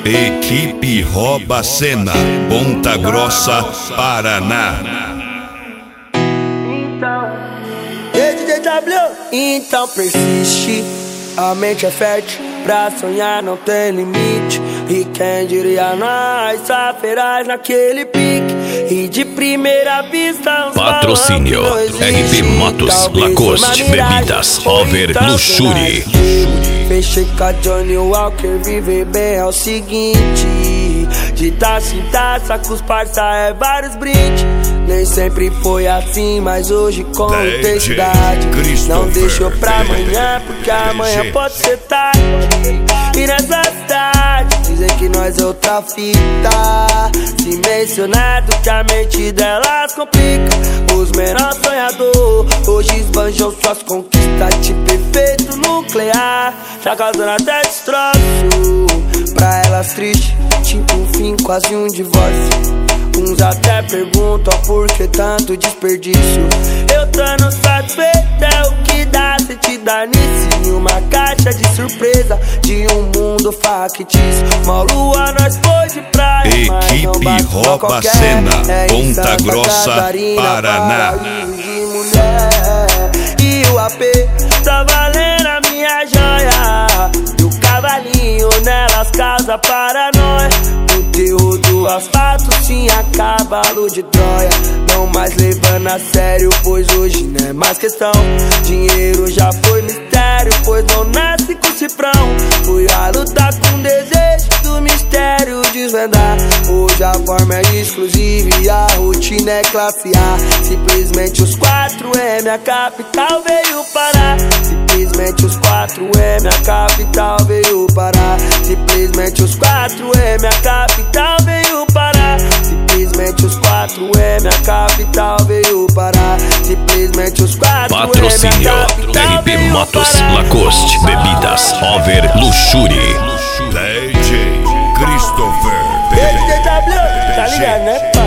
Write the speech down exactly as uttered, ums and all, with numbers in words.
Equipe Rouba Cena, Ponta Grossa, Paraná. Então, D J W, então persiste. A mente é fértil, pra sonhar não tem limite. E quem diria nós, saferás naquele pique. E de primeira vista patrocínio R P Motos, Lacoste, Bebidas, Over, Luxury. Fechei com a Johnny Walker, viver bem é o seguinte: de taça em taça com os parça é vários brindes. Nem sempre foi assim, mas hoje com intensidade. Não deixou pra amanhã, porque amanhã pode ser tarde. E nessa cidade dizem que nós é outra fita. Se mencionado que a mente delas complica. Os menores sonhadores hoje esbanjam suas conquistas. Tipo efeito nuclear, já causando até destroço. Pra elas triste, tipo um fim, quase um divórcio. Uns até perguntam por que tanto desperdício. Eu tô no satisfeito, é o que dá se te dar nisso. Em uma caixa de surpresa de um mundo factício. Uma lua nós foi de praia, Equipe Rouba Cena, Ponta Grossa, Paraná. E o A P tá valendo a minha joia. E o cavalinho nelas casa para nós. O terror do asfalto tinha cavalo de Troia. Não mais levando a sério, pois hoje não é mais questão. Dinheiro já foi mistério, pois não nasce com cifrão. Fui a lutar com desejo do mistério desvendar. Hoje a forma é exclusiva e a rotina é classe A. Simplesmente os quatro M, a capital veio parar. Simplesmente os quatro M, a capital veio parar. Simplesmente os quatro M, a capital veio parar. Simplesmente os quatro M, a capital veio parar. Simplesmente os quatro M, patrocínio R P Motos, Lacoste, Bebidas, Over, Luxury. D J Christopher, D J W, tá ligado, né?